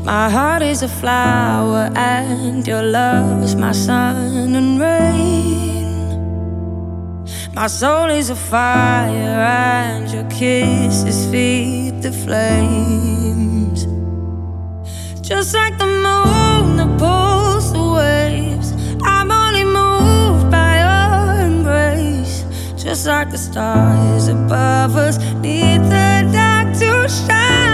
My heart is a flower and your love's my sun and rain. My soul is a fire and your kisses feed the flames. Just like the moon that pulls the waves, I'm only moved by your embrace. Just like the stars above us need the dark to shine.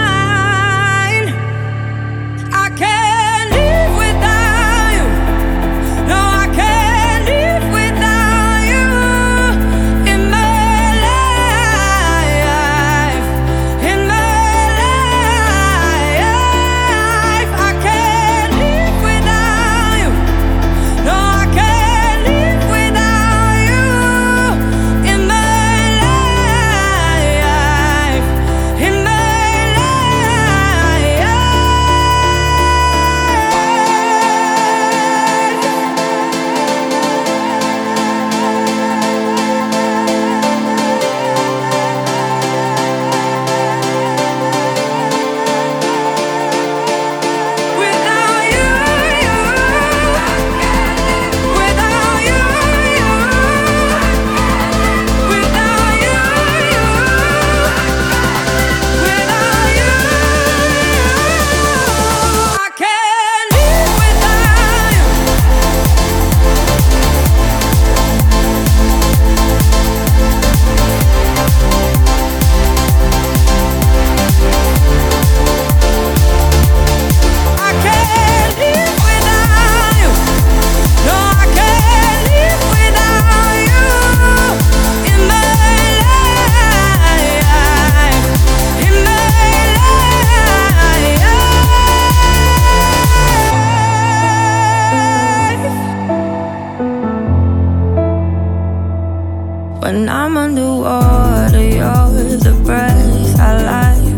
When I'm underwater, you're the breath I like.